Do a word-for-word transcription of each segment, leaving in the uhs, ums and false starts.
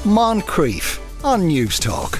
Moncrief on News Talk.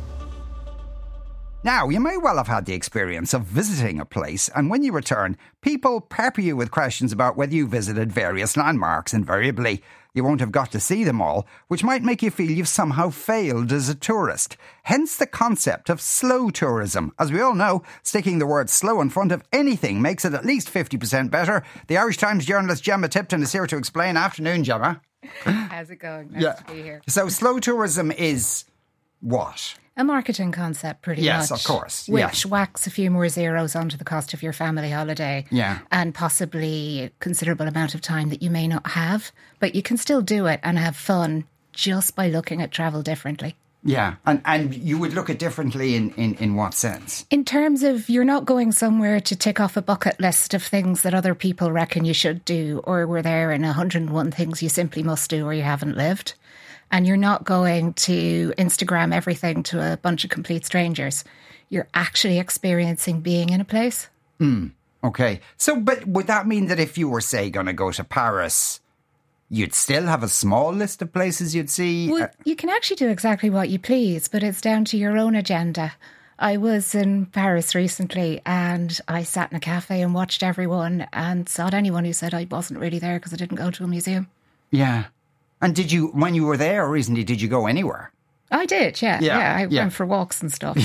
Now, you may well have had the experience of visiting a place, and when you return, people pepper you with questions about whether you visited various landmarks. Invariably, you won't have got to see them all, which might make you feel you've somehow failed as a tourist. Hence the concept of slow tourism. As we all know, sticking the word slow in front of anything makes it at least fifty percent better. The Irish Times journalist Gemma Tipton is here to explain. Afternoon, Gemma. How's it going? Nice yeah. to be here. So slow tourism is what? A marketing concept, pretty yes, much. Yes, of course. Which yes. whacks a few more zeros onto the cost of your family holiday. Yeah. And possibly a considerable amount of time that you may not have. But you can still do it and have fun just by looking at travel differently. Yeah. And and you would look at differently in, in, in what sense? In terms of you're not going somewhere to tick off a bucket list of things that other people reckon you should do, or were there in one hundred and one things you simply must do or you haven't lived. And you're not going to Instagram everything to a bunch of complete strangers. You're actually experiencing being in a place. Mm, okay. So, but would that mean that if you were, say, going to go to Paris, you'd still have a small list of places you'd see? Well, you can actually do exactly what you please, but it's down to your own agenda. I was in Paris recently and I sat in a cafe and watched everyone and saw anyone who said I wasn't really there because I didn't go to a museum. Yeah. And did you, when you were there recently, did you go anywhere? I did, yeah. Yeah, yeah I yeah. went for walks and stuff.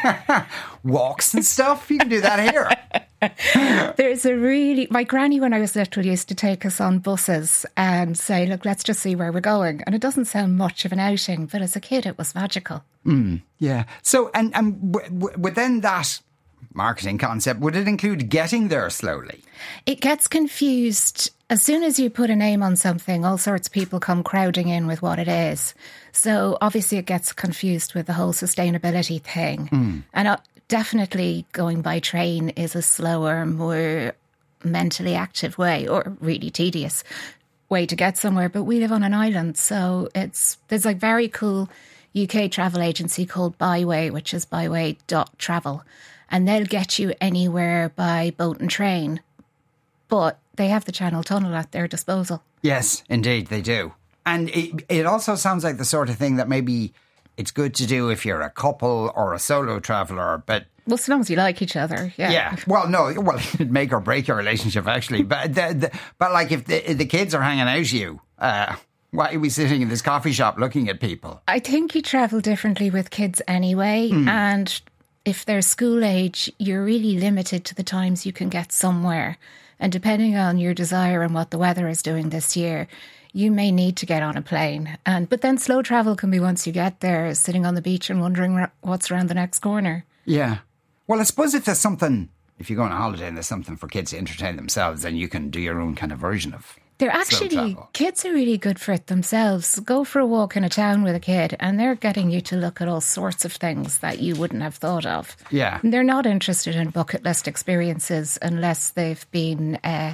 Walks and stuff? You can do that here. There's a really... My granny, when I was little, used to take us on buses and say, look, let's just see where we're going. And it doesn't sound much of an outing, but as a kid, it was magical. Mm, yeah. So, and, and w- w- within that marketing concept, would it include getting there slowly? It gets confused. As soon as you put a name on something, all sorts of people come crowding in with what it is. So obviously it gets confused with the whole sustainability thing. Mm. And uh, definitely going by train is a slower, more mentally active way, or really tedious way to get somewhere. But we live on an island, so it's there's a very cool U K travel agency called Byway, which is byway dot travel. And they'll get you anywhere by boat and train. But they have the Channel Tunnel at their disposal. Yes, indeed, they do. And it, it also sounds like the sort of thing that maybe it's good to do if you're a couple or a solo traveller, but... Well, so long as you like each other, yeah. Yeah, well, no, well, it'd make or break your relationship, actually. But the, the, but like if the, if the kids are hanging out you, uh, why are we sitting in this coffee shop looking at people? I think you travel differently with kids anyway, mm. and if they're school age, you're really limited to the times you can get somewhere. And depending on your desire and what the weather is doing this year, you may need to get on a plane. And But then slow travel can be once you get there, sitting on the beach and wondering what's around the next corner. Yeah. Well, I suppose if there's something, if you go on a holiday and there's something for kids to entertain themselves, then you can do your own kind of version of They're actually, kids are really good for it themselves. Go for a walk in a town with a kid and they're getting you to look at all sorts of things that you wouldn't have thought of. Yeah. And they're not interested in bucket list experiences unless they've been uh,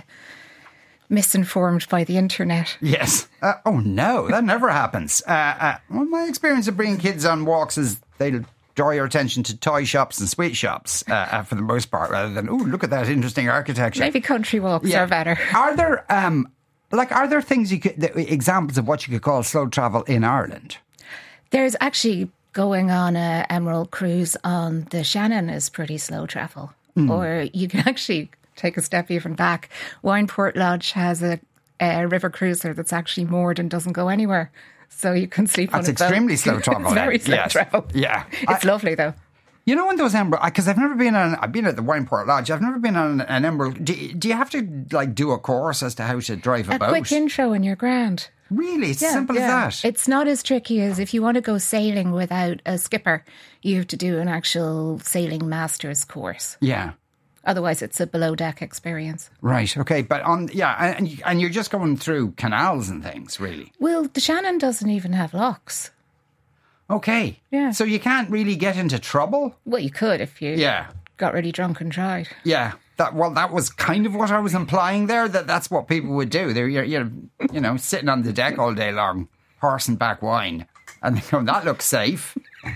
misinformed by the internet. Yes. Uh, oh, no, that never happens. Uh, uh, well, my experience of bringing kids on walks is they'll draw your attention to toy shops and sweet shops uh, uh, for the most part, rather than, oh, look at that interesting architecture. Maybe country walks yeah. are better. Are there... Um, Like, are there things you could, examples of what you could call slow travel in Ireland? There's actually going on a Emerald cruise on the Shannon is pretty slow travel. Mm. Or you can actually take a step even back. Wineport Lodge has a, a river cruiser that's actually moored and doesn't go anywhere. So you can sleep that's on a boat. That's extremely slow travel. It's very slow yes. travel. Yeah. It's I, lovely though. You know, in those Emerald, because I've never been on, I've been at the Wineport Lodge, I've never been on an Emerald. Do, do you have to, like, do a course as to how to drive a, a boat? A quick intro and you're grand. Really? It's yeah, simple yeah. as that? It's not as tricky as if you want to go sailing without a skipper, you have to do an actual sailing master's course. Yeah. Otherwise, it's a below-deck experience. Right, okay. But, on yeah, and, and you're just going through canals and things, really? Well, the Shannon doesn't even have locks. Okay. Yeah. So you can't really get into trouble? Well, you could if you yeah. got really drunk and tried. Yeah. That well, that was kind of what I was implying there, that that's what people would do. They're, you're, you're, you know, sitting on the deck all day long, horsing back wine. And they go, that looks safe.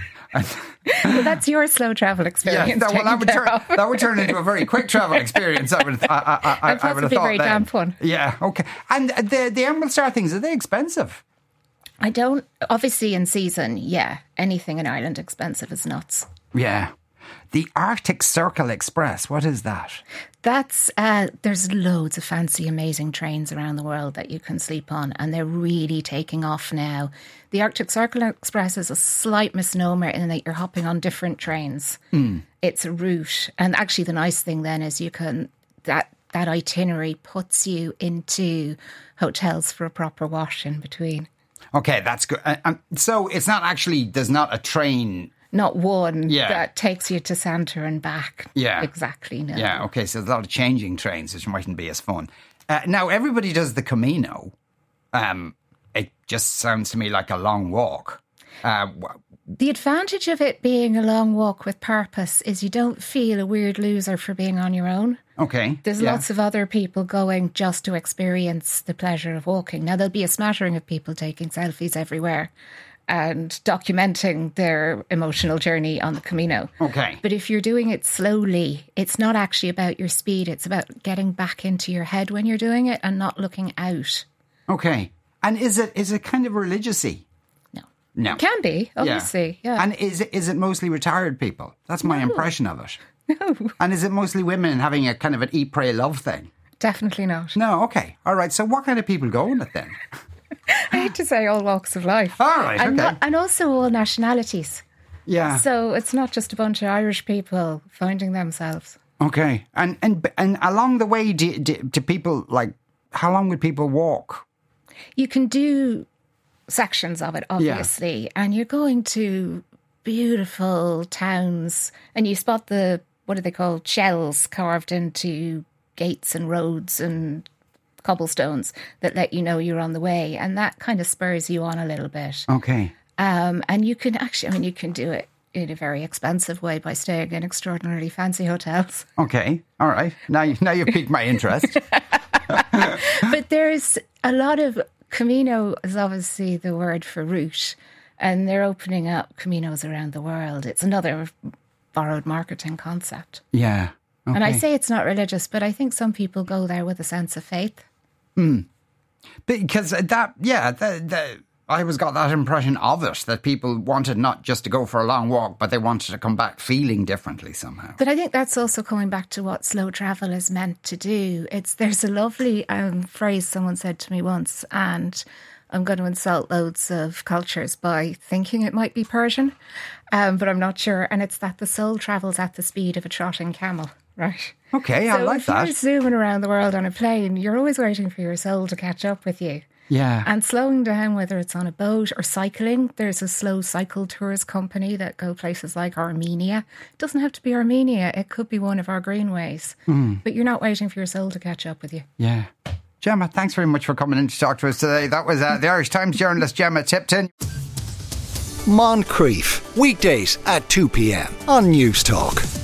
Well, that's your slow travel experience. Yeah, that, well, that would turn of. that would turn into a very quick travel experience. I would, I, I, I, and possibly I would have thought very then. damn fun. Yeah, okay. And the the Emerald Star things, are they expensive? I don't, obviously in season, yeah, anything in Ireland expensive is nuts. Yeah. The Arctic Circle Express, what is that? That's, uh, there's loads of fancy, amazing trains around the world that you can sleep on, and they're really taking off now. The Arctic Circle Express is a slight misnomer in that you're hopping on different trains. Mm. It's a route. And actually the nice thing then is you can, that, that itinerary puts you into hotels for a proper wash in between. Okay, that's good. Uh, um, so it's not actually, there's not a train... Not one yeah. that takes you to Santa and back. Yeah. Exactly, no. Yeah, okay, so there's a lot of changing trains, which mightn't be as fun. Uh, now, everybody does the Camino. Um, it just sounds to me like a long walk. Uh, the advantage of it being a long walk with purpose is you don't feel a weird loser for being on your own. Okay. There's yeah. lots of other people going just to experience the pleasure of walking. Now, there'll be a smattering of people taking selfies everywhere and documenting their emotional journey on the Camino. Okay. But if you're doing it slowly, it's not actually about your speed. It's about getting back into your head when you're doing it and not looking out. Okay. And is it is it kind of religious-y? No. No. It can be, obviously, yeah. yeah. And is it, is it mostly retired people? That's my no. impression of it. No. And is it mostly women having a kind of an eat, pray, love thing? Definitely not. No, okay. All right. So what kind of people go on it then? I hate to say all walks of life. All right, and okay. Not, and also all nationalities. Yeah. So it's not just a bunch of Irish people finding themselves. Okay. And and and along the way, do, do, do people, like, how long would people walk? You can do sections of it, obviously. Yeah. And you're going to beautiful towns and you spot the, what are they called, shells carved into gates and roads and cobblestones that let you know you're on the way, and that kind of spurs you on a little bit. Okay. Um, and you can actually, I mean, you can do it in a very expensive way by staying in extraordinarily fancy hotels. Okay, all right. Now, you, now you've piqued my interest. But there's a lot of, Camino is obviously the word for route, and they're opening up Caminos around the world. It's another borrowed marketing concept. Yeah. Okay. And I say it's not religious, but I think some people go there with a sense of faith. Mm. Because that, yeah, the, the, I always got that impression of it, that people wanted not just to go for a long walk, but they wanted to come back feeling differently somehow. But I think that's also coming back to what slow travel is meant to do. It's There's a lovely um, phrase someone said to me once, and I'm going to insult loads of cultures by thinking it might be Persian, um, but I'm not sure. And it's that the soul travels at the speed of a trotting camel. Right. Okay, so I like if that. If you're zooming around the world on a plane, you're always waiting for your soul to catch up with you. Yeah. And slowing down, whether it's on a boat or cycling, there's a slow cycle tours company that go places like Armenia. It doesn't have to be Armenia. It could be one of our greenways. Mm. But you're not waiting for your soul to catch up with you. Yeah. Gemma, thanks very much for coming in to talk to us today. That was uh, the Irish Times journalist Gemma Tipton. Moncrief, weekdays at two p.m. on News Talk.